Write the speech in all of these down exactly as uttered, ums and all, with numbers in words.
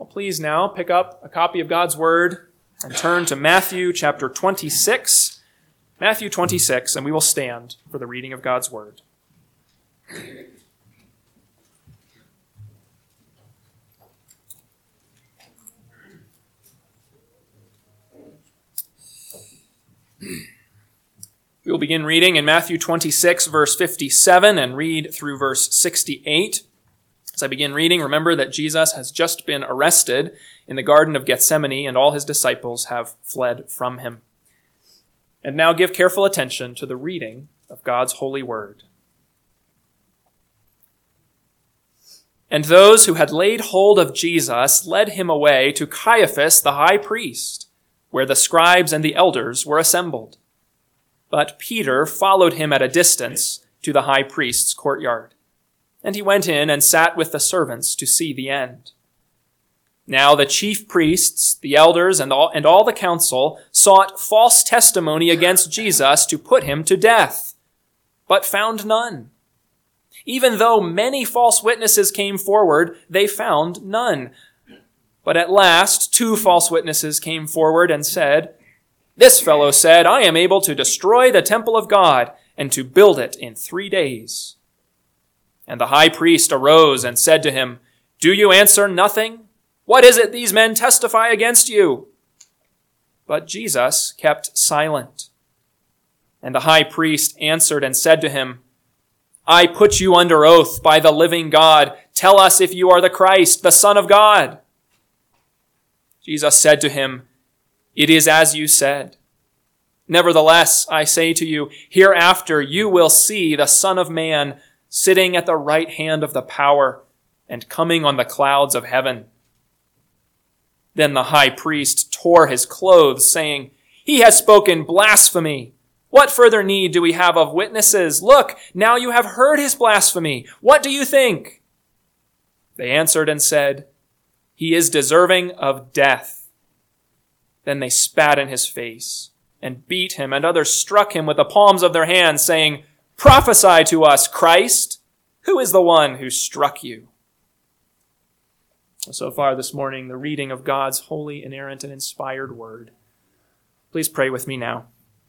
Well, please now pick up a copy of God's Word and turn to Matthew chapter twenty-six. Matthew twenty-six, and we will stand for the reading of God's Word. We will begin reading in Matthew twenty-six, verse fifty-seven, and read through verse sixty-eight. As I begin reading, remember that Jesus has just been arrested in the Garden of Gethsemane, and all his disciples have fled from him. And now give careful attention to the reading of God's holy word. And those who had laid hold of Jesus led him away to Caiaphas the high priest, where the scribes and the elders were assembled. But Peter followed him at a distance to the high priest's courtyard. And he went in and sat with the servants to see the end. Now the chief priests, the elders, and all, and all the council sought false testimony against Jesus to put him to death, but found none. Even though many false witnesses came forward, they found none. But at last two false witnesses came forward and said, "This fellow said, 'I am able to destroy the temple of God and to build it in three days.'" And the high priest arose and said to him, "Do you answer nothing? What is it these men testify against you?" But Jesus kept silent. And the high priest answered and said to him, "I put you under oath by the living God. Tell us if you are the Christ, the Son of God." Jesus said to him, "It is as you said. Nevertheless, I say to you, hereafter you will see the Son of Man sitting at the right hand of the power and coming on the clouds of heaven." Then the high priest tore his clothes, saying, "He has spoken blasphemy. What further need do we have of witnesses? Look, now you have heard his blasphemy. What do you think?" They answered and said, "He is deserving of death." Then they spat in his face and beat him, and others struck him with the palms of their hands, saying, "Prophesy to us, Christ. Who is the one who struck you?" So far this morning, the reading of God's holy, inerrant, and inspired word. Please pray with me now.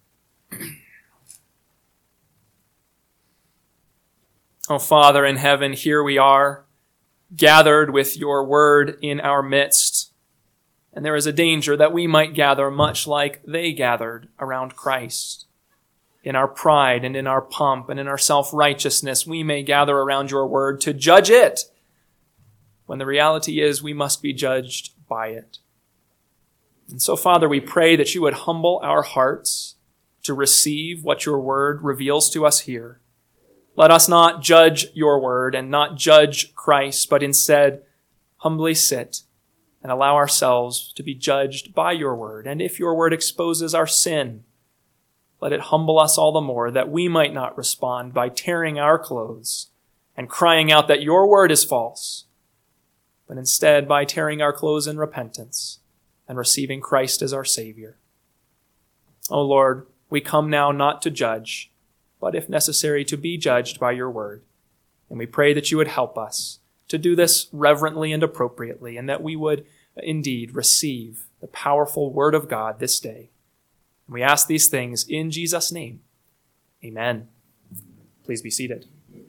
Oh, Father in heaven, here we are, gathered with your word in our midst. And there is a danger that we might gather much like they gathered around Christ. In our pride and in our pomp and in our self-righteousness, we may gather around your word to judge it, when the reality is we must be judged by it. And so, Father, we pray that you would humble our hearts to receive what your word reveals to us here. Let us not judge your word and not judge Christ, but instead humbly sit and allow ourselves to be judged by your word. And if your word exposes our sin, let it humble us all the more that we might not respond by tearing our clothes and crying out that your word is false, but instead by tearing our clothes in repentance and receiving Christ as our Savior. O Lord, we come now not to judge, but if necessary to be judged by your word. And we pray that you would help us to do this reverently and appropriately, and that we would indeed receive the powerful word of God this day. And we ask these things in Jesus' name. Amen. Please be seated.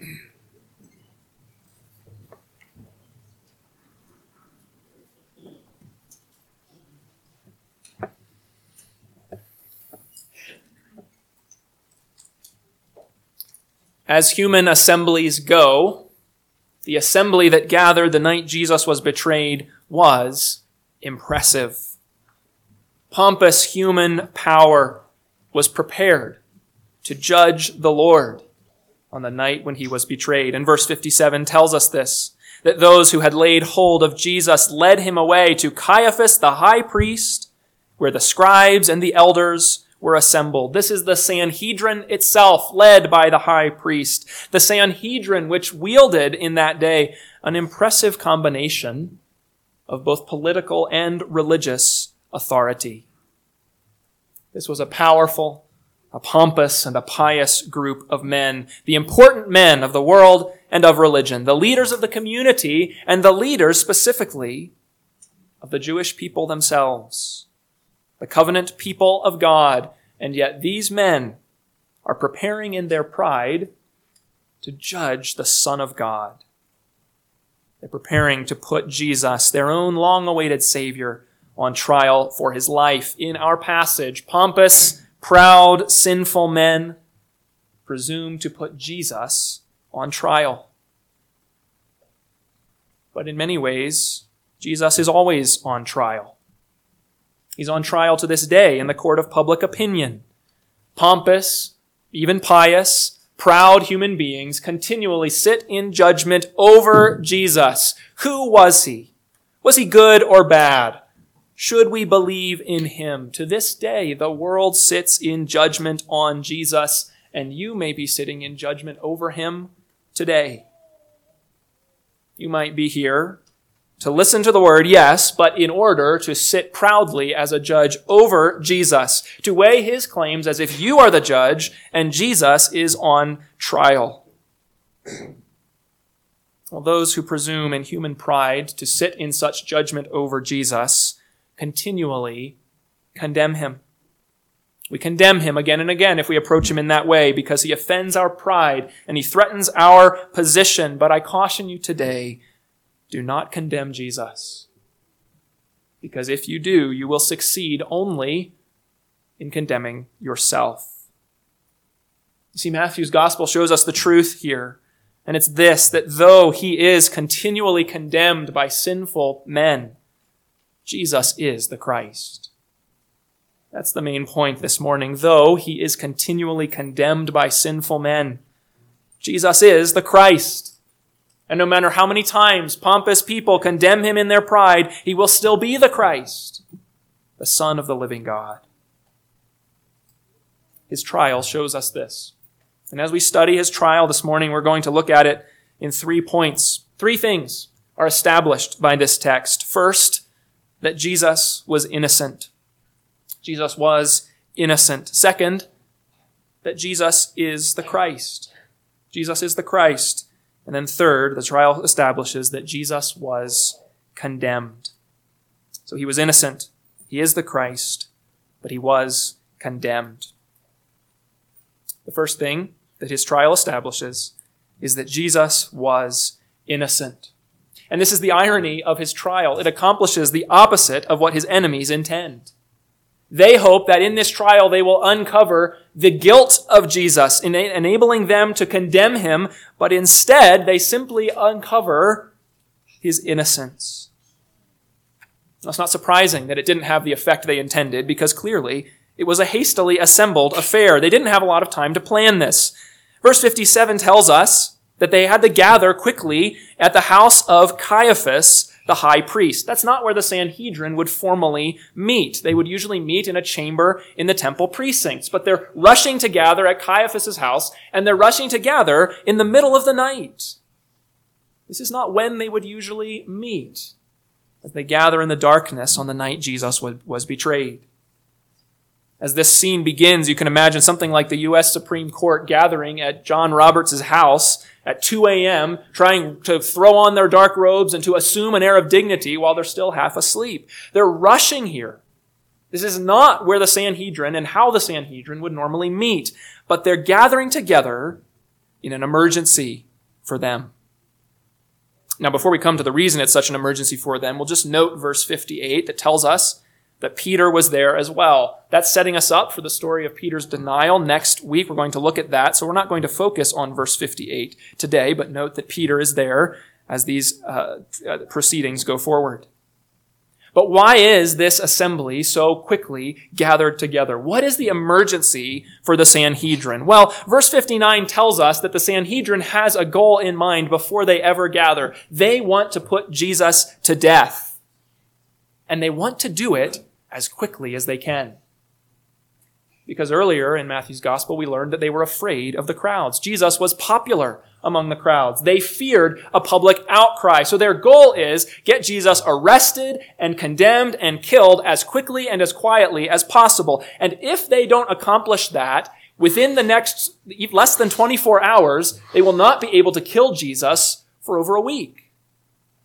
As human assemblies go, the assembly that gathered the night Jesus was betrayed was impressive. Pompous human power was prepared to judge the Lord on the night when he was betrayed. And verse fifty-seven tells us this, that those who had laid hold of Jesus led him away to Caiaphas the high priest, where the scribes and the elders were assembled. This is the Sanhedrin itself, led by the high priest. The Sanhedrin, which wielded in that day an impressive combination of both political and religious authority. This was a powerful, a pompous, and a pious group of men, the important men of the world and of religion, the leaders of the community, and the leaders specifically of the Jewish people themselves, the covenant people of God. And yet these men are preparing in their pride to judge the Son of God. They're preparing to put Jesus, their own long-awaited Savior, on trial for his life. In our passage, pompous, proud, sinful men presume to put Jesus on trial. But in many ways, Jesus is always on trial. He's on trial to this day in the court of public opinion. Pompous, even pious, proud human beings continually sit in judgment over Jesus. Who was he? Was he good or bad? Should we believe in him? To this day, the world sits in judgment on Jesus, and you may be sitting in judgment over him today. You might be here to listen to the word, yes, but in order to sit proudly as a judge over Jesus, to weigh his claims as if you are the judge and Jesus is on trial. Well, those who presume in human pride to sit in such judgment over Jesus continually condemn him. We condemn him again and again if we approach him in that way because he offends our pride and he threatens our position. But I caution you today, do not condemn Jesus. Because if you do, you will succeed only in condemning yourself. You see, Matthew's gospel shows us the truth here. And it's this, that though he is continually condemned by sinful men, Jesus is the Christ. That's the main point this morning. Though he is continually condemned by sinful men, Jesus is the Christ. And no matter how many times pompous people condemn him in their pride, he will still be the Christ, the Son of the living God. His trial shows us this. And as we study his trial this morning, we're going to look at it in three points. Three things are established by this text. First, that Jesus was innocent. Jesus was innocent. Second, that Jesus is the Christ. Jesus is the Christ. And then third, the trial establishes that Jesus was condemned. So he was innocent. He is the Christ, but he was condemned. The first thing that his trial establishes is that Jesus was innocent. And this is the irony of his trial. It accomplishes the opposite of what his enemies intend. They hope that in this trial they will uncover the guilt of Jesus, enabling them to condemn him, but instead they simply uncover his innocence. Now, it's not surprising that it didn't have the effect they intended, because clearly it was a hastily assembled affair. They didn't have a lot of time to plan this. Verse fifty-seven tells us that they had to gather quickly at the house of Caiaphas, the high priest. That's not where the Sanhedrin would formally meet. They would usually meet in a chamber in the temple precincts, but they're rushing to gather at Caiaphas' house, and they're rushing to gather in the middle of the night. This is not when they would usually meet, as they gather in the darkness on the night Jesus was betrayed. As this scene begins, you can imagine something like the U S Supreme Court gathering at John Roberts' house at two a.m., trying to throw on their dark robes and to assume an air of dignity while they're still half asleep. They're rushing here. This is not where the Sanhedrin and how the Sanhedrin would normally meet, but they're gathering together in an emergency for them. Now, before we come to the reason it's such an emergency for them, we'll just note verse fifty-eight that tells us that Peter was there as well. That's setting us up for the story of Peter's denial. Next week, we're going to look at that. So we're not going to focus on verse fifty-eight today, but note that Peter is there as these uh, proceedings go forward. But why is this assembly so quickly gathered together? What is the emergency for the Sanhedrin? Well, verse fifty-nine tells us that the Sanhedrin has a goal in mind before they ever gather. They want to put Jesus to death. And they want to do it as quickly as they can. Because earlier in Matthew's gospel, we learned that they were afraid of the crowds. Jesus was popular among the crowds. They feared a public outcry. So their goal is get Jesus arrested and condemned and killed as quickly and as quietly as possible. And if they don't accomplish that, within the next less than twenty-four hours, they will not be able to kill Jesus for over a week.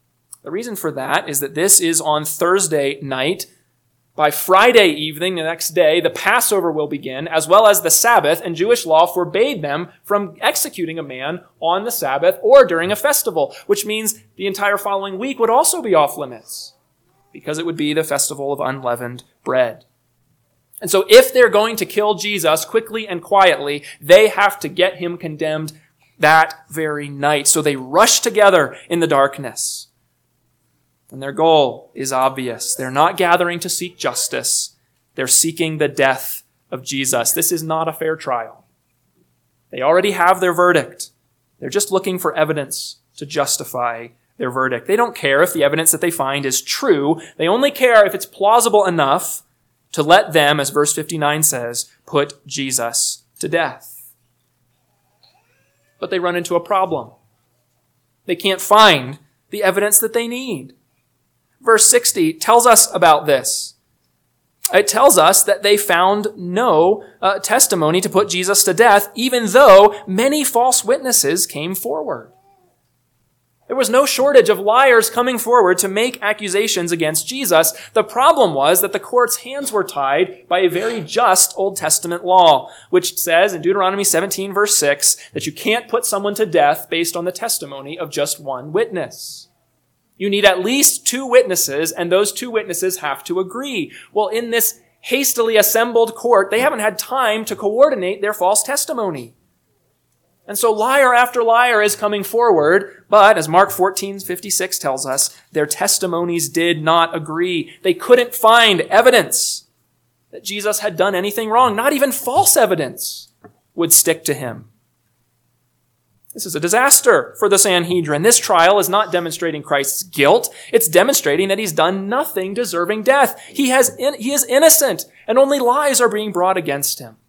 The reason for that is that this is on Thursday night. By Friday evening, the next day, the Passover will begin, as well as the Sabbath, and Jewish law forbade them from executing a man on the Sabbath or during a festival, which means the entire following week would also be off limits, because it would be the festival of unleavened bread. And so if they're going to kill Jesus quickly and quietly, they have to get him condemned that very night. So they rush together in the darkness. And their goal is obvious. They're not gathering to seek justice. They're seeking the death of Jesus. This is not a fair trial. They already have their verdict. They're just looking for evidence to justify their verdict. They don't care if the evidence that they find is true. They only care if it's plausible enough to let them, as verse fifty-nine says, put Jesus to death. But they run into a problem. They can't find the evidence that they need. Verse sixty tells us about this. It tells us that they found no uh, testimony to put Jesus to death, even though many false witnesses came forward. There was no shortage of liars coming forward to make accusations against Jesus. The problem was that the court's hands were tied by a very just Old Testament law, which says in Deuteronomy seventeen, verse six, that you can't put someone to death based on the testimony of just one witness. You need at least two witnesses, and those two witnesses have to agree. Well, in this hastily assembled court, they haven't had time to coordinate their false testimony. And so liar after liar is coming forward, but as Mark fourteen fifty-six tells us, their testimonies did not agree. They couldn't find evidence that Jesus had done anything wrong. Not even false evidence would stick to him. This is a disaster for the Sanhedrin. This trial is not demonstrating Christ's guilt. It's demonstrating that he's done nothing deserving death. He has in, he is innocent, and only lies are being brought against him.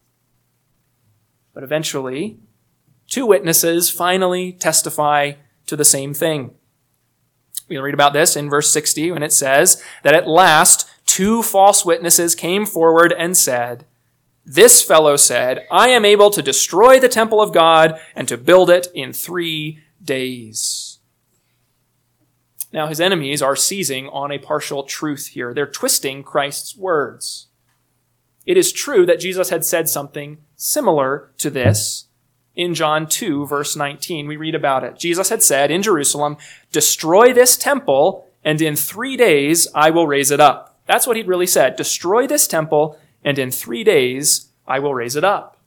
But eventually, two witnesses finally testify to the same thing. We can read about this in verse sixty when it says that at last two false witnesses came forward and said, "This fellow said, I am able to destroy the temple of God and to build it in three days." Now, his enemies are seizing on a partial truth here. They're twisting Christ's words. It is true that Jesus had said something similar to this in John two, verse nineteen. We read about it. Jesus had said in Jerusalem, "Destroy this temple, and in three days I will raise it up." That's what he'd really said. Destroy this temple, and in three days I will raise it up.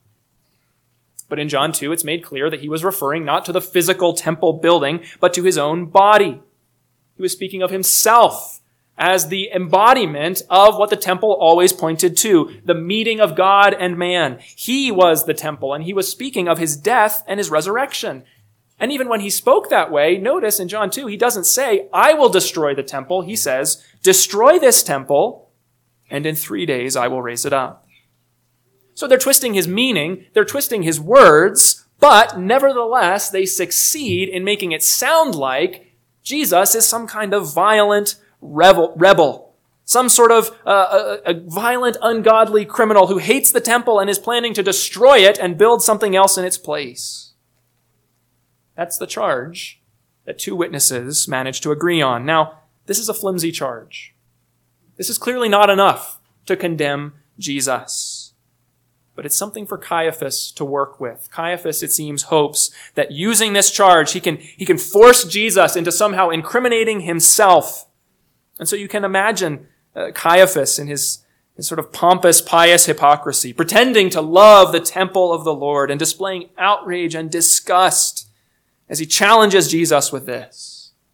But in John two, it's made clear that he was referring not to the physical temple building, but to his own body. He was speaking of himself as the embodiment of what the temple always pointed to, the meeting of God and man. He was the temple, and he was speaking of his death and his resurrection. And even when he spoke that way, notice in John two, he doesn't say, "I will destroy the temple." He says, "Destroy this temple, and in three days I will raise it up." So they're twisting his meaning, they're twisting his words, but nevertheless they succeed in making it sound like Jesus is some kind of violent rebel, rebel some sort of uh, a, a violent, ungodly criminal who hates the temple and is planning to destroy it and build something else in its place. That's the charge that two witnesses managed to agree on. Now, this is a flimsy charge. This is clearly not enough to condemn Jesus. But it's something for Caiaphas to work with. Caiaphas, it seems, hopes that using this charge, he can, he can force Jesus into somehow incriminating himself. And so you can imagine uh, Caiaphas in his, his sort of pompous, pious hypocrisy, pretending to love the temple of the Lord and displaying outrage and disgust as he challenges Jesus with this.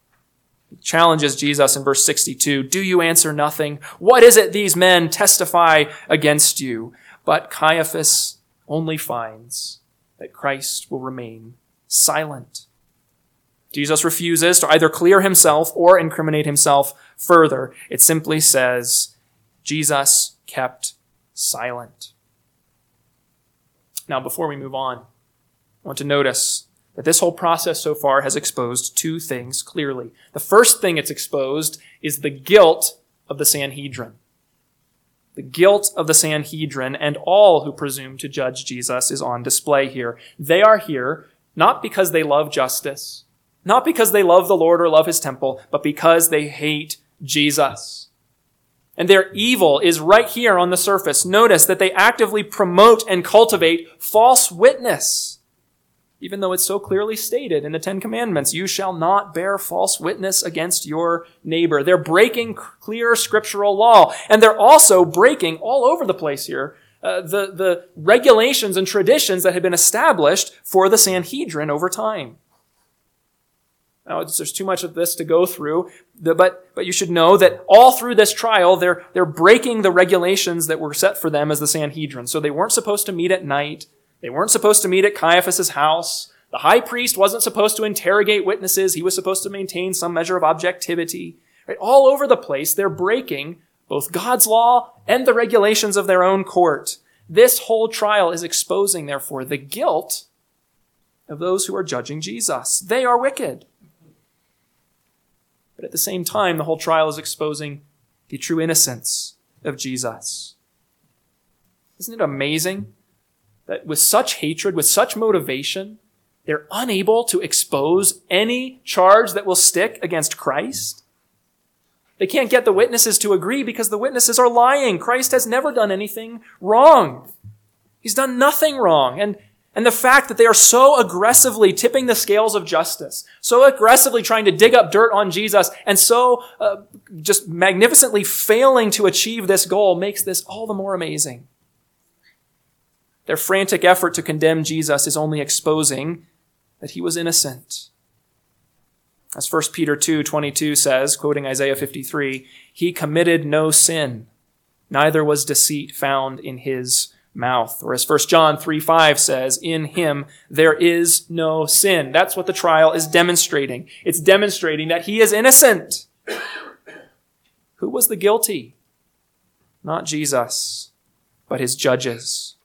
He challenges Jesus in verse sixty-two, "Do you answer nothing? What is it these men testify against you?" But Caiaphas only finds that Christ will remain silent. Jesus refuses to either clear himself or incriminate himself further. It simply says, Jesus kept silent. Now, before we move on, I want to notice that this whole process so far has exposed two things clearly. The first thing it's exposed is the guilt of the Sanhedrin. The guilt of the Sanhedrin and all who presume to judge Jesus is on display here. They are here not because they love justice, Not because they love the Lord or love his temple, but because they hate Jesus. And their evil is right here on the surface. Notice that they actively promote and cultivate false witness. Even though it's so clearly stated in the Ten Commandments, you shall not bear false witness against your neighbor. They're breaking clear scriptural law. And they're also breaking all over the place here uh, the, the regulations and traditions that had been established for the Sanhedrin over time. Now, it's, there's too much of this to go through, the, but, but you should know that all through this trial, they're, they're breaking the regulations that were set for them as the Sanhedrin. So they weren't supposed to meet at night. They weren't supposed to meet at Caiaphas' house. The high priest wasn't supposed to interrogate witnesses. He was supposed to maintain some measure of objectivity. Right? All over the place, they're breaking both God's law and the regulations of their own court. This whole trial is exposing, therefore, the guilt of those who are judging Jesus. They are wicked. But at the same time, the whole trial is exposing the true innocence of Jesus. Isn't it amazing that with such hatred, with such motivation, they're unable to expose any charge that will stick against Christ? They can't get the witnesses to agree because the witnesses are lying. Christ has never done anything wrong. He's done nothing wrong. And, and the fact that they are so aggressively tipping the scales of justice, so aggressively trying to dig up dirt on Jesus, and so uh, just magnificently failing to achieve this goal makes this all the more amazing. Their frantic effort to condemn Jesus is only exposing that he was innocent. As First Peter two twenty-two says, quoting Isaiah fifty-three, he committed no sin, neither was deceit found in his mouth. Or as First John three five says, in him there is no sin. That's what the trial is demonstrating. It's demonstrating that he is innocent. Who was the guilty? Not Jesus, but his judges.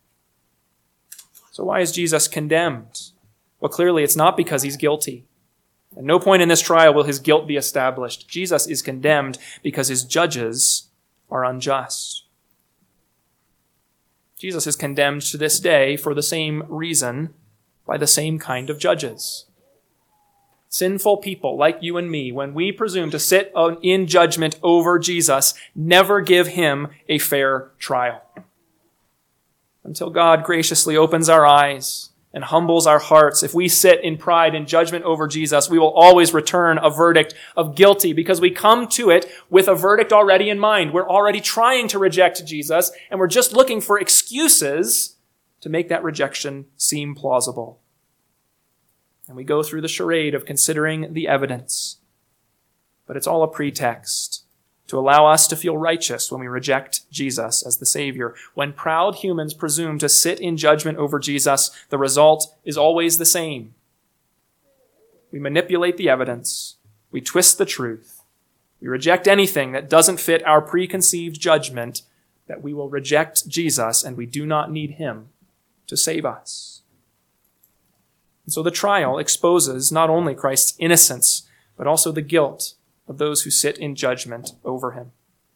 So why is Jesus condemned? Well, clearly it's not because he's guilty. At no point in this trial will his guilt be established. Jesus is condemned because his judges are unjust. Jesus is condemned to this day for the same reason by the same kind of judges. Sinful people like you and me, when we presume to sit in judgment over Jesus, never give him a fair trial. Until God graciously opens our eyes and humbles our hearts, if we sit in pride and judgment over Jesus, we will always return a verdict of guilty because we come to it with a verdict already in mind. We're already trying to reject Jesus, and we're just looking for excuses to make that rejection seem plausible. And we go through the charade of considering the evidence, but it's all a pretext to allow us to feel righteous when we reject Jesus as the Savior. When proud humans presume to sit in judgment over Jesus, the result is always the same. We manipulate the evidence. We twist the truth. We reject anything that doesn't fit our preconceived judgment that we will reject Jesus and we do not need him to save us. And so the trial exposes not only Christ's innocence, but also the guilt of those who sit in judgment over him.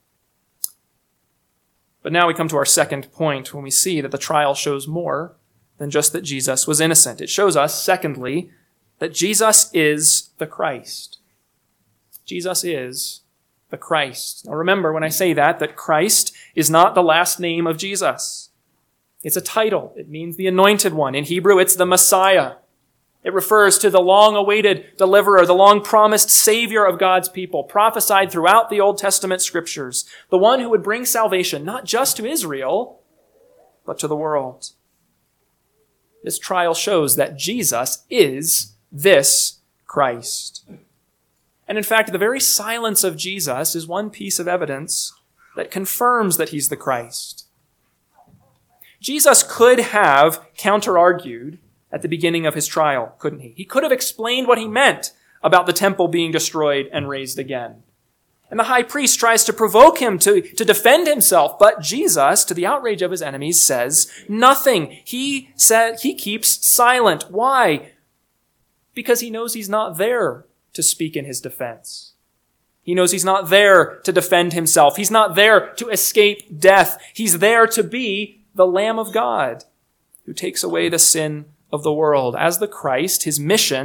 But now we come to our second point when we see that the trial shows more than just that Jesus was innocent. It shows us, secondly, that Jesus is the Christ. Jesus is the Christ. Now remember when I say that, that Christ is not the last name of Jesus. It's a title. It means the anointed one. In Hebrew, it's the Messiah. It refers to the long-awaited deliverer, the long-promised Savior of God's people, prophesied throughout the Old Testament scriptures, the one who would bring salvation not just to Israel, but to the world. This trial shows that Jesus is this Christ. And in fact, the very silence of Jesus is one piece of evidence that confirms that he's the Christ. Jesus could have counter-argued at the beginning of his trial, couldn't he? He could have explained what he meant about the temple being destroyed and raised again. And the high priest tries to provoke him to, to defend himself, but Jesus, to the outrage of his enemies, says nothing. He said he keeps silent. Why? Because he knows he's not there to speak in his defense. He knows he's not there to defend himself. He's not there to escape death. He's there to be the Lamb of God who takes away the sin of the world. As the Christ, his mission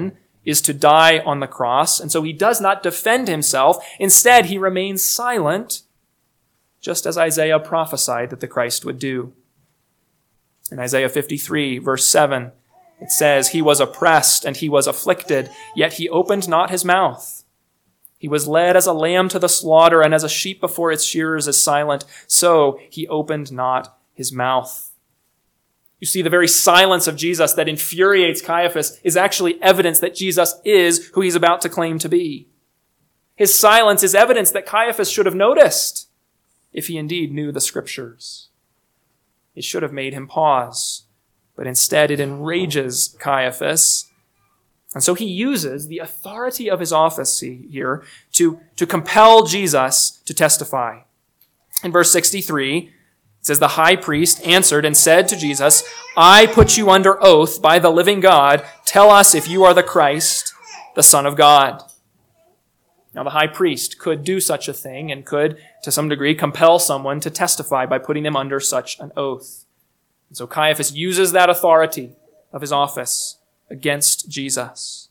is to die on the cross, and so he does not defend himself. Instead, he remains silent, just as Isaiah prophesied that the Christ would do. In Isaiah fifty-three, verse seven, it says, "He was oppressed and he was afflicted, yet he opened not his mouth. He was led as a lamb to the slaughter, and as a sheep before its shearers is silent, so he opened not his mouth." You see, the very silence of Jesus that infuriates Caiaphas is actually evidence that Jesus is who he's about to claim to be. His silence is evidence that Caiaphas should have noticed if he indeed knew the Scriptures. It should have made him pause, but instead it enrages Caiaphas. And so he uses the authority of his office here to, to compel Jesus to testify. In verse sixty-three, it says, "The high priest answered and said to Jesus, 'I put you under oath by the living God. Tell us if you are the Christ, the Son of God.'" Now the high priest could do such a thing and could, to some degree, compel someone to testify by putting them under such an oath. And so Caiaphas uses that authority of his office against Jesus.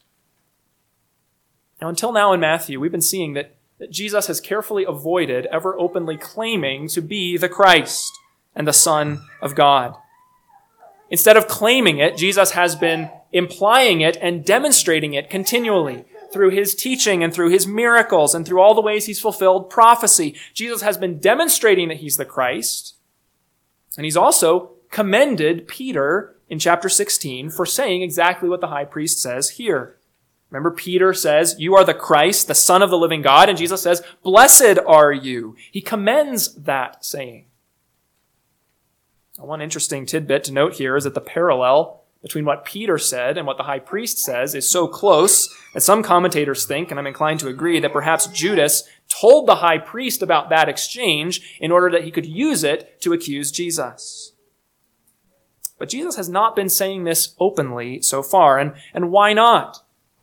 Now, until now in Matthew, we've been seeing that, that Jesus has carefully avoided ever openly claiming to be the Christ and the Son of God. Instead of claiming it, Jesus has been implying it and demonstrating it continually through his teaching and through his miracles and through all the ways he's fulfilled prophecy. Jesus has been demonstrating that he's the Christ, and he's also commended Peter in chapter sixteen for saying exactly what the high priest says here. Remember, Peter says, "You are the Christ, the Son of the living God," and Jesus says, "Blessed are you." He commends that saying. Now, one interesting tidbit to note here is that the parallel between what Peter said and what the high priest says is so close that some commentators think, and I'm inclined to agree, that perhaps Judas told the high priest about that exchange in order that he could use it to accuse Jesus. But Jesus has not been saying this openly so far, and, and why not?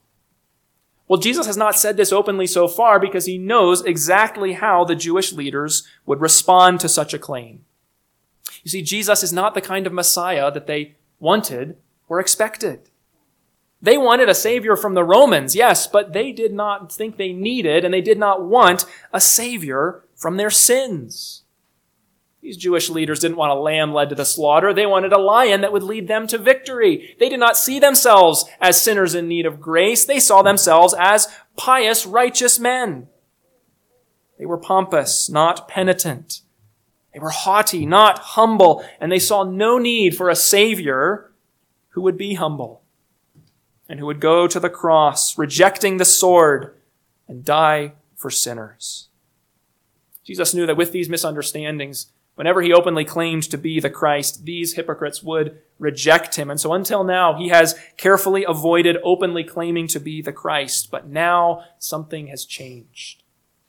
Well, Jesus has not said this openly so far because he knows exactly how the Jewish leaders would respond to such a claim. You see, Jesus is not the kind of Messiah that they wanted or expected. They wanted a Savior from the Romans, yes, but they did not think they needed and they did not want a Savior from their sins. These Jewish leaders didn't want a lamb led to the slaughter. They wanted a lion that would lead them to victory. They did not see themselves as sinners in need of grace. They saw themselves as pious, righteous men. They were pompous, not penitent. They were haughty, not humble, and they saw no need for a Savior who would be humble and who would go to the cross, rejecting the sword, and die for sinners. Jesus knew that with these misunderstandings, whenever he openly claimed to be the Christ, these hypocrites would reject him. And so until now, he has carefully avoided openly claiming to be the Christ. But now something has changed.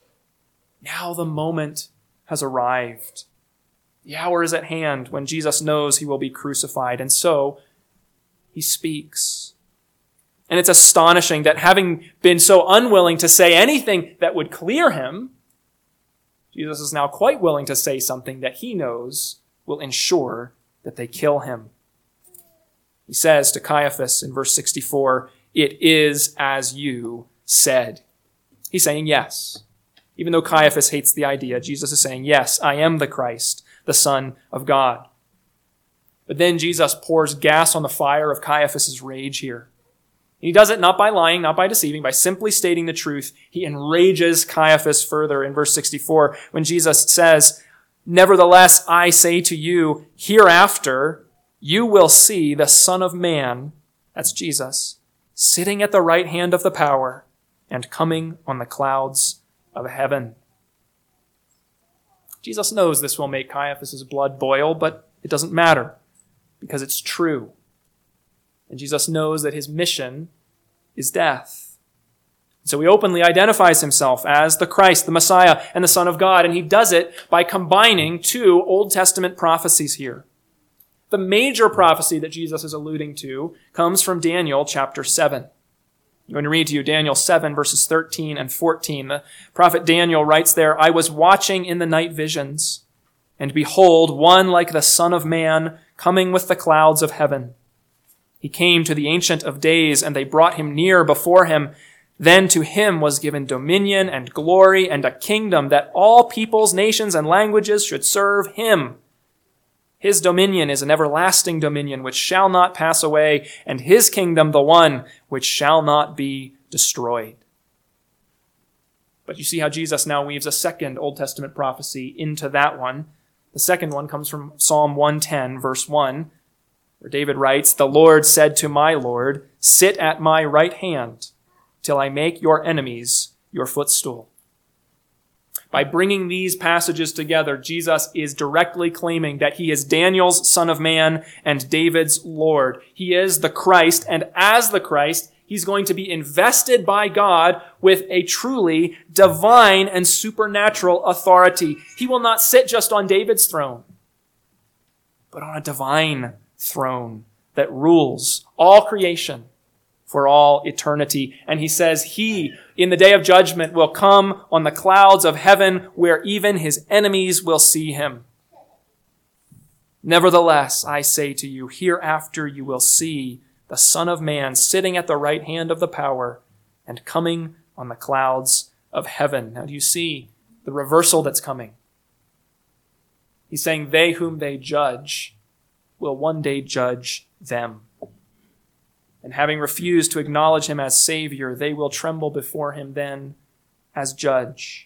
Now the moment has arrived. The hour is at hand when Jesus knows he will be crucified. And so he speaks. And it's astonishing that having been so unwilling to say anything that would clear him, Jesus is now quite willing to say something that he knows will ensure that they kill him. He says to Caiaphas in verse sixty-four, "It is as you said." He's saying yes. Even though Caiaphas hates the idea, Jesus is saying, yes, I am the Christ, the Son of God. But then Jesus pours gas on the fire of Caiaphas' rage here. He does it not by lying, not by deceiving, by simply stating the truth. He enrages Caiaphas further in verse sixty-four when Jesus says, "Nevertheless, I say to you, hereafter you will see the Son of Man," that's Jesus, "sitting at the right hand of the power and coming on the clouds of heaven." Jesus knows this will make Caiaphas' blood boil, but it doesn't matter because it's true. And Jesus knows that his mission is death. So he openly identifies himself as the Christ, the Messiah, and the Son of God, and he does it by combining two Old Testament prophecies here. The major prophecy that Jesus is alluding to comes from Daniel chapter seven. I'm going to read to you Daniel seven, verses thirteen and fourteen. The prophet Daniel writes there, "I was watching in the night visions, and behold, one like the Son of Man coming with the clouds of heaven. He came to the Ancient of Days, and they brought him near before him. Then to him was given dominion and glory and a kingdom that all peoples, nations, and languages should serve him. His dominion is an everlasting dominion which shall not pass away, and his kingdom the one which shall not be destroyed. But you see how Jesus now weaves a second Old Testament prophecy into that one. The second one comes from Psalm one ten, verse one, where David writes, "The Lord said to my Lord, sit at my right hand till I make your enemies your footstool." By bringing these passages together, Jesus is directly claiming that he is Daniel's Son of Man and David's Lord. He is the Christ, and as the Christ, he's going to be invested by God with a truly divine and supernatural authority. He will not sit just on David's throne, but on a divine throne that rules all creation for all eternity. And he says he, in the day of judgment, will come on the clouds of heaven where even his enemies will see him. Nevertheless, I say to you, hereafter you will see the Son of Man sitting at the right hand of the power and coming on the clouds of heaven. Now do you see the reversal that's coming? He's saying they whom they judge will one day judge them. And having refused to acknowledge him as Savior, they will tremble before him then as judge.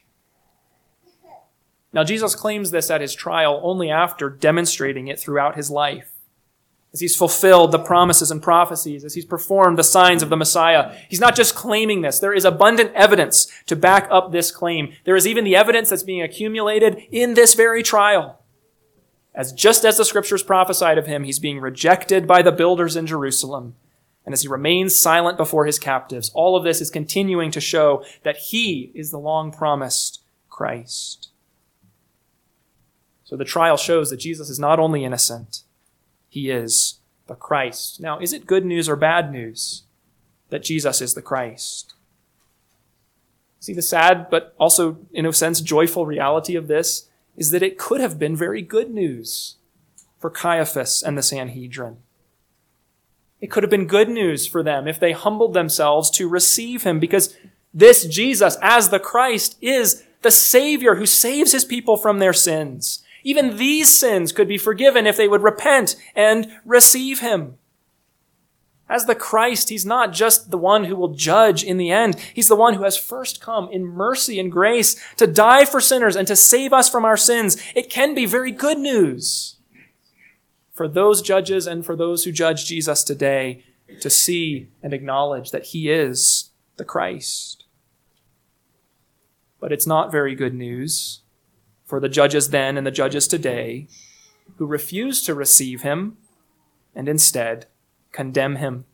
Now Jesus claims this at his trial only after demonstrating it throughout his life. As he's fulfilled the promises and prophecies, as he's performed the signs of the Messiah. He's not just claiming this. There is abundant evidence to back up this claim. There is even the evidence that's being accumulated in this very trial. As just as the scriptures prophesied of him, he's being rejected by the builders in Jerusalem. And as he remains silent before his captives, all of this is continuing to show that he is the long-promised Christ. So the trial shows that Jesus is not only innocent, he is the Christ. Now, is it good news or bad news that Jesus is the Christ? See, the sad but also, in a sense, joyful reality of this is that it could have been very good news for Caiaphas and the Sanhedrin. It could have been good news for them if they humbled themselves to receive him, because this Jesus, as the Christ, is the Savior who saves his people from their sins. Even these sins could be forgiven if they would repent and receive him. As the Christ, he's not just the one who will judge in the end. He's the one who has first come in mercy and grace to die for sinners and to save us from our sins. It can be very good news for those judges and for those who judge Jesus today to see and acknowledge that he is the Christ. But it's not very good news for the judges then and the judges today who refuse to receive him and instead condemn him.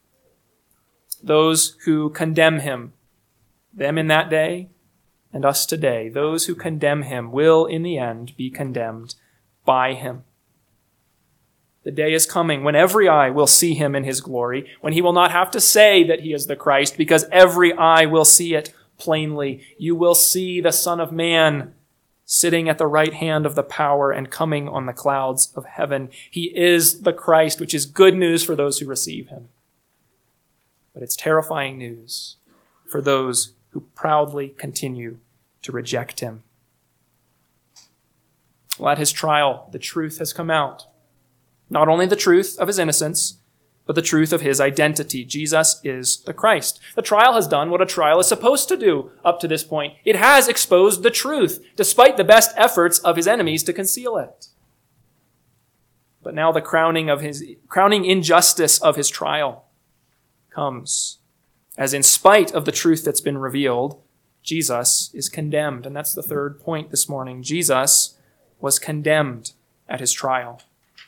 Those who condemn him, them in that day and us today, those who condemn him will in the end be condemned by him. The day is coming when every eye will see him in his glory, when he will not have to say that he is the Christ, because every eye will see it plainly. You will see the Son of Man sitting at the right hand of the power and coming on the clouds of heaven. He is the Christ, which is good news for those who receive him. But it's terrifying news for those who proudly continue to reject him. Well, at his trial, the truth has come out. Not only the truth of his innocence, but the truth of his identity. Jesus is the Christ. The trial has done what a trial is supposed to do up to this point. It has exposed the truth, despite the best efforts of his enemies to conceal it. But now the crowning of his crowning injustice of his trial comes, as in spite of the truth that's been revealed, Jesus is condemned. And that's the third point this morning. Jesus was condemned at his trial.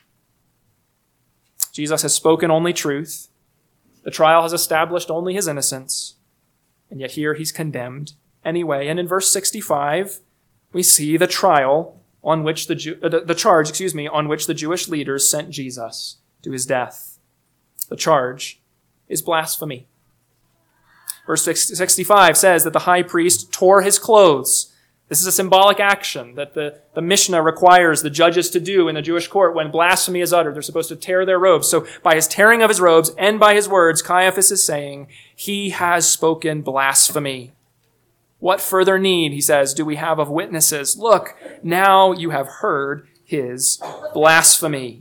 Jesus has spoken only truth. The trial has established only his innocence. And yet here he's condemned anyway. And in verse sixty-five, we see the trial on which the, Jew, uh, the charge, excuse me, on which the Jewish leaders sent Jesus to his death. The charge is blasphemy. Verse sixty-five says that the high priest tore his clothes. This is a symbolic action that the, the Mishnah requires the judges to do in the Jewish court when blasphemy is uttered. They're supposed to tear their robes. So by his tearing of his robes and by his words, Caiaphas is saying, he has spoken blasphemy. What further need, he says, do we have of witnesses? Look, now you have heard his blasphemy.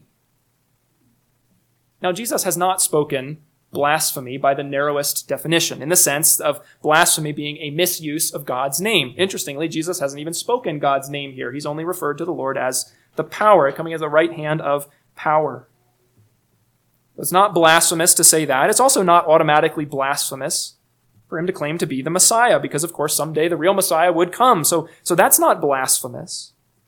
Now, Jesus has not spoken blasphemy by the narrowest definition, in the sense of blasphemy being a misuse of God's name. Interestingly, Jesus hasn't even spoken God's name here. He's only referred to the Lord as the power, coming as the right hand of power. It's not blasphemous to say that. It's also not automatically blasphemous for him to claim to be the Messiah, because, of course, someday the real Messiah would come. So, so that's not blasphemous.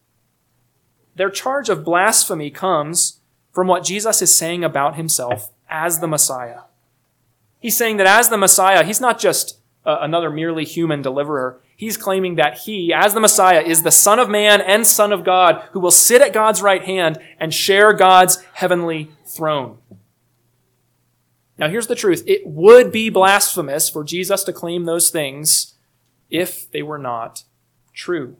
Their charge of blasphemy comes from what Jesus is saying about himself as the Messiah. He's saying that as the Messiah, he's not just uh, another merely human deliverer. He's claiming that he, as the Messiah, is the Son of Man and Son of God who will sit at God's right hand and share God's heavenly throne. Now, here's the truth. It would be blasphemous for Jesus to claim those things if they were not true.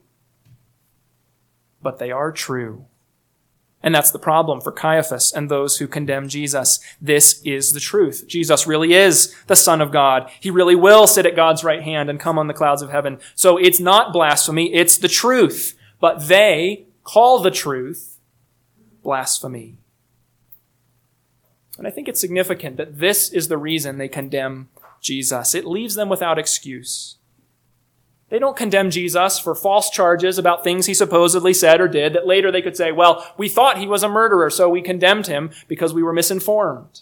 But they are true. And that's the problem for Caiaphas and those who condemn Jesus. This is the truth. Jesus really is the Son of God. He really will sit at God's right hand and come on the clouds of heaven. So it's not blasphemy, it's the truth. But they call the truth blasphemy. And I think it's significant that this is the reason they condemn Jesus. It leaves them without excuse. They don't condemn Jesus for false charges about things he supposedly said or did that later they could say, well, we thought he was a murderer, so we condemned him because we were misinformed.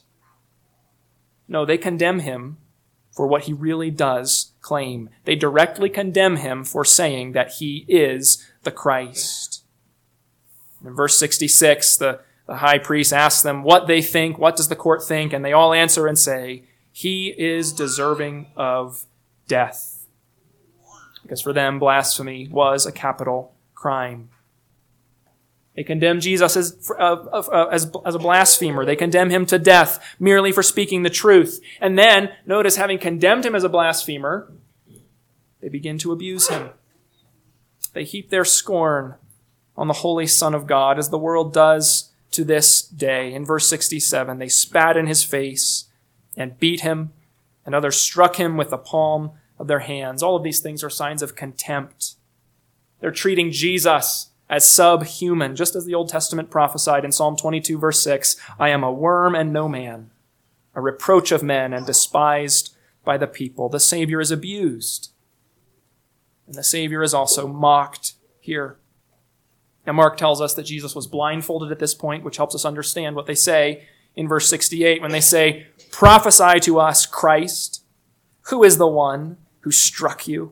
No, they condemn him for what he really does claim. They directly condemn him for saying that he is the Christ. In verse sixty-six, the, the high priest asks them what they think, what does the court think, and they all answer and say, he is deserving of death. Because for them, blasphemy was a capital crime. They condemn Jesus as, uh, uh, as, as a blasphemer. They condemn him to death merely for speaking the truth. And then, notice, having condemned him as a blasphemer, they begin to abuse him. They heap their scorn on the Holy Son of God, as the world does to this day. In verse sixty-seven, they spat in his face and beat him, and others struck him with the palm of their hands. All of these things are signs of contempt. They're treating Jesus as subhuman, just as the Old Testament prophesied in Psalm twenty-two, verse six, I am a worm and no man, a reproach of men and despised by the people. The Savior is abused, and the Savior is also mocked here. Now, Mark tells us that Jesus was blindfolded at this point, which helps us understand what they say in verse sixty-eight when they say, prophesy to us, Christ. Who is the one who struck you?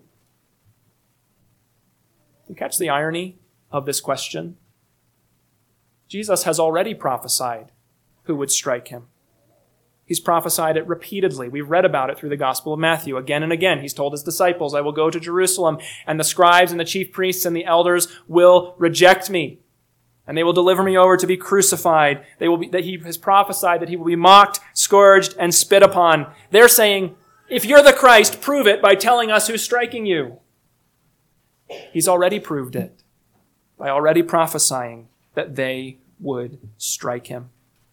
You catch the irony of this question? Jesus has already prophesied who would strike him. He's prophesied it repeatedly. We've read about it through the Gospel of Matthew again and again. He's told his disciples, I will go to Jerusalem, and the scribes and the chief priests and the elders will reject me, and they will deliver me over to be crucified. They will be, that he has prophesied that he will be mocked, scourged, and spit upon. They're saying, if you're the Christ, prove it by telling us who's striking you. He's already proved it by already prophesying that they would strike him.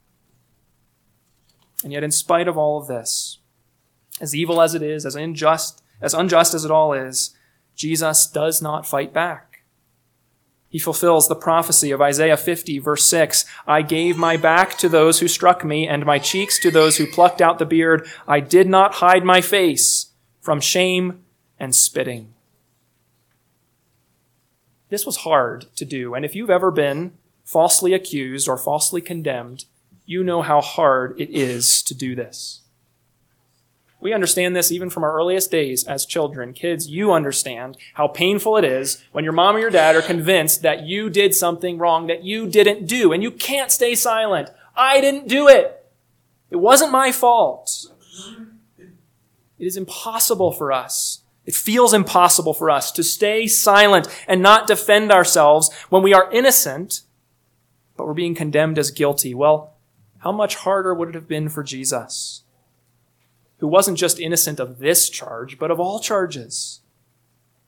And yet, in spite of all of this, as evil as it is, as unjust, as unjust as it all is, Jesus does not fight back. He fulfills the prophecy of Isaiah fifty, verse six. I gave my back to those who struck me, and my cheeks to those who plucked out the beard. I did not hide my face from shame and spitting. This was hard to do, and if you've ever been falsely accused or falsely condemned, you know how hard it is to do this. We understand this even from our earliest days as children. Kids, you understand how painful it is when your mom or your dad are convinced that you did something wrong that you didn't do, and you can't stay silent. I didn't do it. It wasn't my fault. It is impossible for us. It feels impossible for us to stay silent and not defend ourselves when we are innocent, but we're being condemned as guilty. Well, how much harder would it have been for Jesus, who wasn't just innocent of this charge, but of all charges?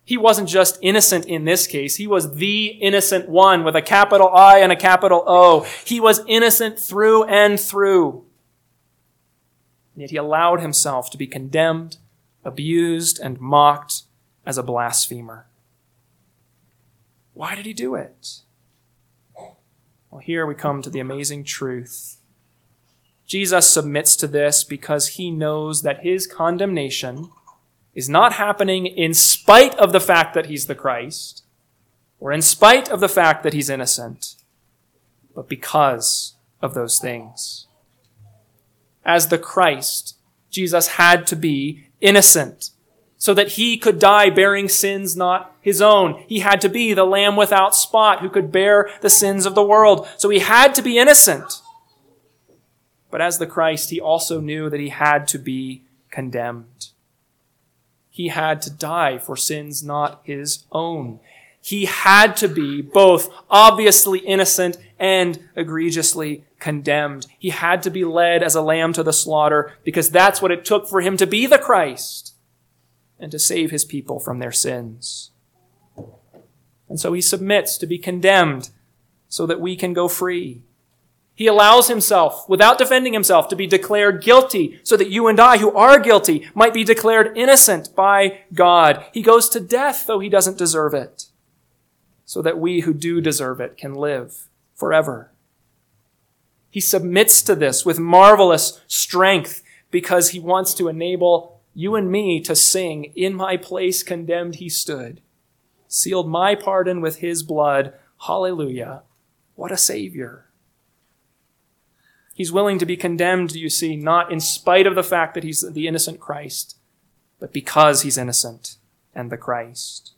He wasn't just innocent in this case. He was the innocent one with a capital I and a capital O. He was innocent through and through. And yet he allowed himself to be condemned, abused, and mocked as a blasphemer. Why did he do it? Well, here we come to the amazing truth. Jesus submits to this because he knows that his condemnation is not happening in spite of the fact that he's the Christ, or in spite of the fact that he's innocent, but because of those things. As the Christ, Jesus had to be innocent so that he could die bearing sins not his own. He had to be the Lamb without spot who could bear the sins of the world. So he had to be innocent. But as the Christ, he also knew that he had to be condemned. He had to die for sins not his own. He had to be both obviously innocent and egregiously condemned. He had to be led as a lamb to the slaughter because that's what it took for him to be the Christ and to save his people from their sins. And so he submits to be condemned so that we can go free. He allows himself, without defending himself, to be declared guilty so that you and I, who are guilty, might be declared innocent by God. He goes to death, though he doesn't deserve it, so that we who do deserve it can live forever. He submits to this with marvelous strength because he wants to enable you and me to sing, "In my place condemned he stood, sealed my pardon with his blood. Hallelujah. What a Savior." He's willing to be condemned, you see, not in spite of the fact that he's the innocent Christ, but because he's innocent and the Christ.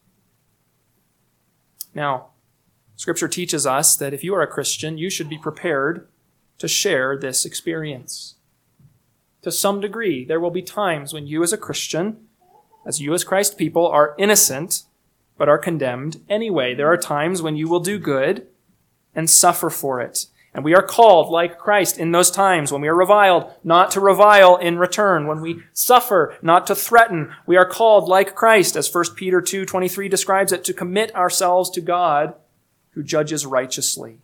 Now, Scripture teaches us that if you are a Christian, you should be prepared to share this experience. To some degree, there will be times when you as a Christian, as you as Christ people, are innocent, but are condemned anyway. There are times when you will do good and suffer for it. And we are called, like Christ, in those times when we are reviled, not to revile in return. When we suffer, not to threaten. We are called, like Christ, as First Peter two twenty-three describes it, to commit ourselves to God, who judges righteously.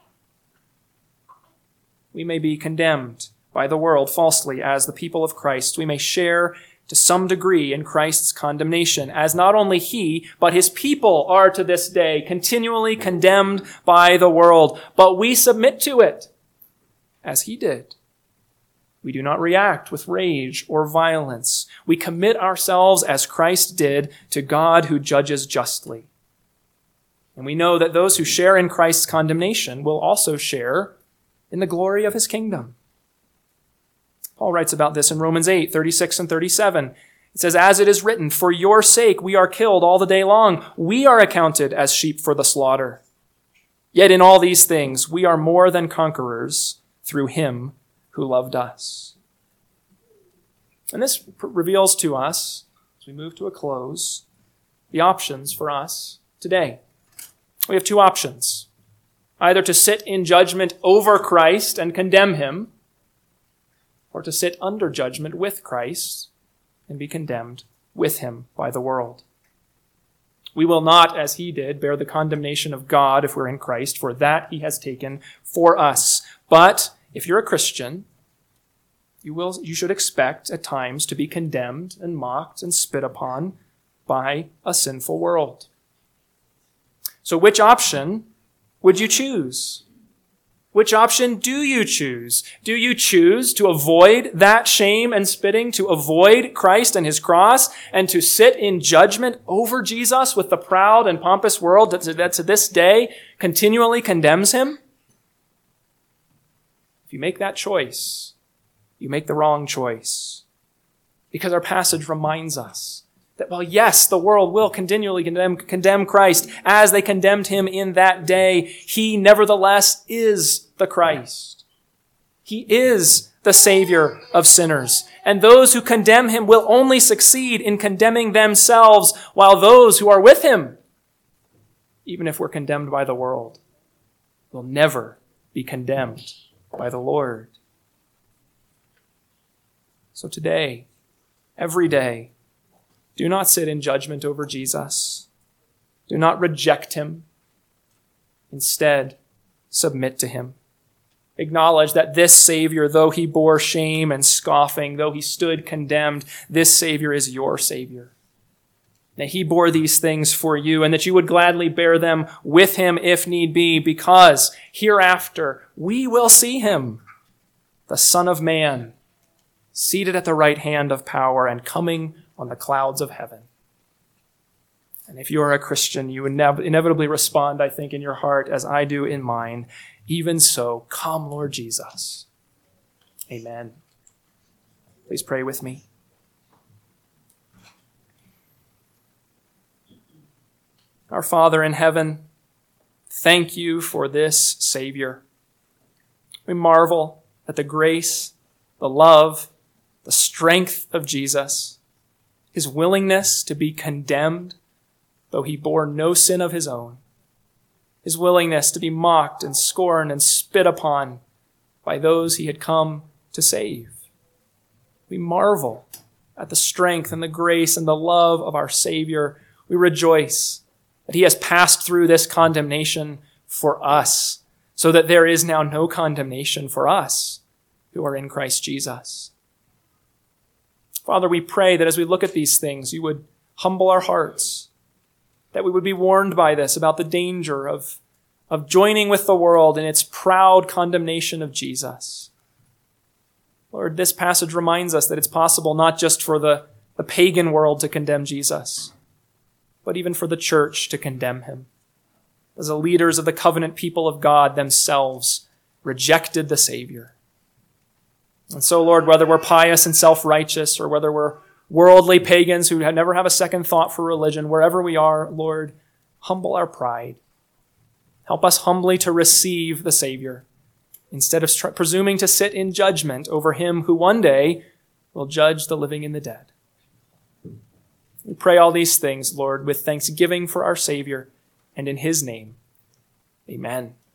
We may be condemned by the world falsely as the people of Christ. We may share to some degree in Christ's condemnation, as not only he, but his people are to this day continually condemned by the world. But we submit to it, as he did. We do not react with rage or violence. We commit ourselves, as Christ did, to God who judges justly. And we know that those who share in Christ's condemnation will also share in the glory of his kingdom. Paul writes about this in Romans eight, thirty-six and thirty-seven. It says, "As it is written, for your sake we are killed all the day long. We are accounted as sheep for the slaughter. Yet in all these things we are more than conquerors through him who loved us." And this pr- reveals to us, as we move to a close, the options for us today. We have two options. Either to sit in judgment over Christ and condemn him, or to sit under judgment with Christ and be condemned with him by the world. We will not, as he did, bear the condemnation of God if we're in Christ, for that he has taken for us. But if you're a Christian, you will, you should expect at times to be condemned and mocked and spit upon by a sinful world. So which option would you choose? Which option do you choose? Do you choose to avoid that shame and spitting, to avoid Christ and his cross, and to sit in judgment over Jesus with the proud and pompous world that, that to this day continually condemns him? If you make that choice, you make the wrong choice. Because our passage reminds us that while, yes, the world will continually condemn, condemn Christ as they condemned him in that day, he nevertheless is the Christ. He is the Savior of sinners. And those who condemn him will only succeed in condemning themselves, while those who are with him, even if we're condemned by the world, will never be condemned by the Lord. So today, every day, do not sit in judgment over Jesus. Do not reject him. Instead, submit to him. Acknowledge that this Savior, though he bore shame and scoffing, though he stood condemned, this Savior is your Savior. That he bore these things for you, and that you would gladly bear them with him if need be, because hereafter we will see him, the Son of Man, seated at the right hand of power and coming on the clouds of heaven. And if you are a Christian, you would inev- inevitably respond, I think, in your heart as I do in mine. Even so, come, Lord Jesus. Amen. Please pray with me. Our Father in heaven, thank you for this Savior. We marvel at the grace, the love, the strength of Jesus, his willingness to be condemned, though he bore no sin of his own, his willingness to be mocked and scorned and spit upon by those he had come to save. We marvel at the strength and the grace and the love of our Savior. We rejoice that he has passed through this condemnation for us, so that there is now no condemnation for us who are in Christ Jesus. Father, we pray that as we look at these things, you would humble our hearts, that we would be warned by this about the danger of, of joining with the world in its proud condemnation of Jesus. Lord, this passage reminds us that it's possible not just for the, the pagan world to condemn Jesus, but even for the church to condemn him, as the leaders of the covenant people of God themselves rejected the Savior. And so, Lord, whether we're pious and self-righteous or whether we're worldly pagans who never have a second thought for religion, wherever we are, Lord, humble our pride. Help us humbly to receive the Savior, instead of tr- presuming to sit in judgment over him who one day will judge the living and the dead. We pray all these things, Lord, with thanksgiving for our Savior, and in his name, amen.